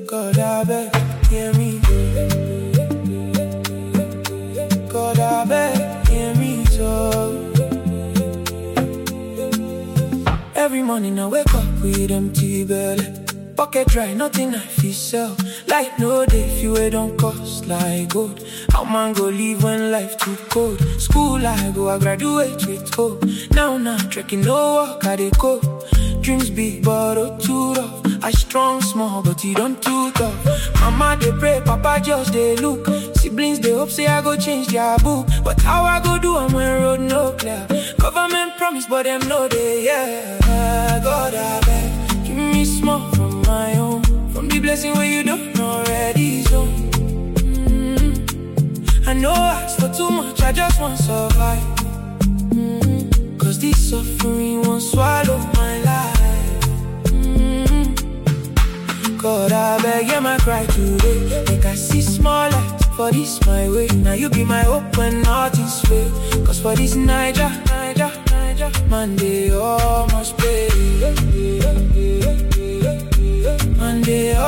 God, I beg, hear me. God, I beg, hear me talk. Every morning I wake up with empty belly, pocket dry, nothing I feel sell. Light no day, if you don't cost like gold. How man go live when life too cold? School I go, I graduate with hope. Now trekking no work, I dey go. Dreams big but oh too rough. I strong small but he don't too tough. Mama they pray, Papa just they look. Siblings they hope say I go change their book. But how I go do am when road no clear? Government promise but them know they yeah. God I beg, give me small from my own. From the blessing where you don't already so. I know I ask for too much, I just want to survive. Cause this suffering won't swallow my life. God, I beg, hear my cry today. Make I see small light for this my way. Now you be my hope when nothing's fail. Cause for this Niger, man, they all must pay. Man, they all